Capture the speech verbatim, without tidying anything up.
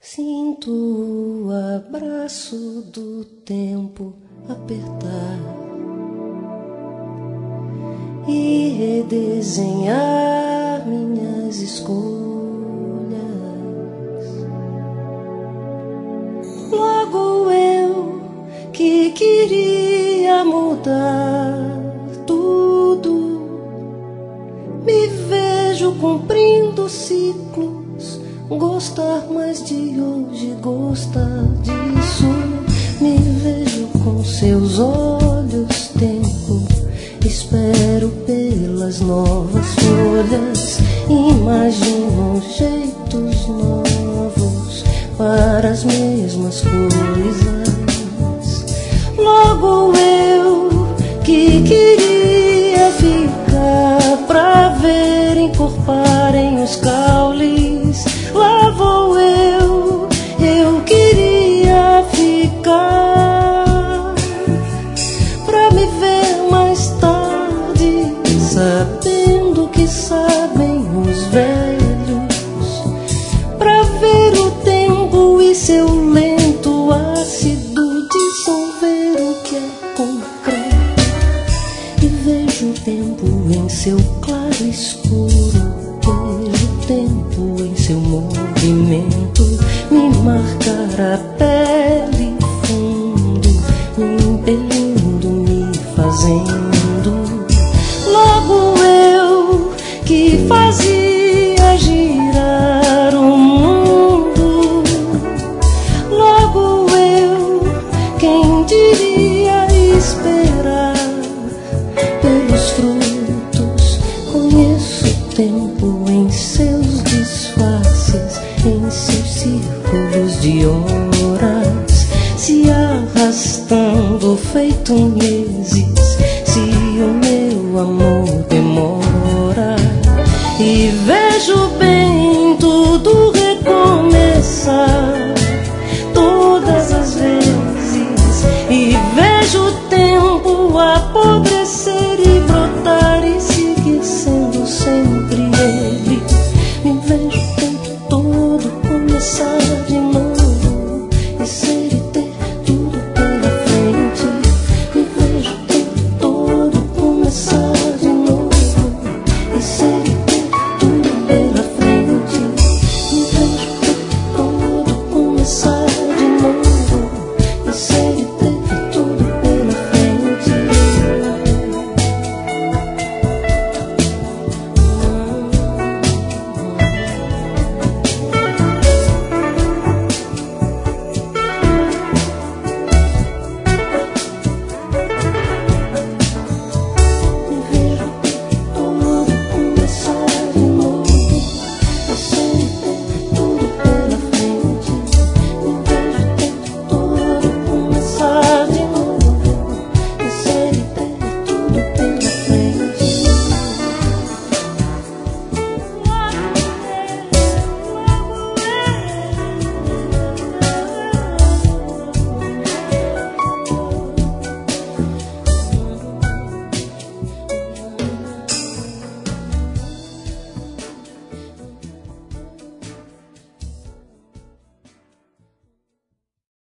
Sinto o abraço do tempo apertar e redesenhar minhas escolhas. Logo eu que queria mudar tudo, me vejo cumprindo ciclos, gostar mais de hoje, gostar disso. Me vejo com seus olhos, tempo, espero pelas novas folhas, imagino jeitos novos para as mesmas coisas. Logo eu que queria ficar pra ver encorparem os caules, lá vou eu, eu queria ficar pra me ver mais tarde, sabendo que sabem os velhos, pra ver o tempo e seu lento ácido dissolver o que é concreto, e vejo o tempo em seu claro escuro, vejo o tempo em seu movimento me marcar a pele fundo, me impelindo, me fazendo. Logo eu que fazia girar o mundo, logo eu quem diria esperar pelos frutos. Conheço o tempo em seus disfarces, em seus círculos de horas, se arrastando feito um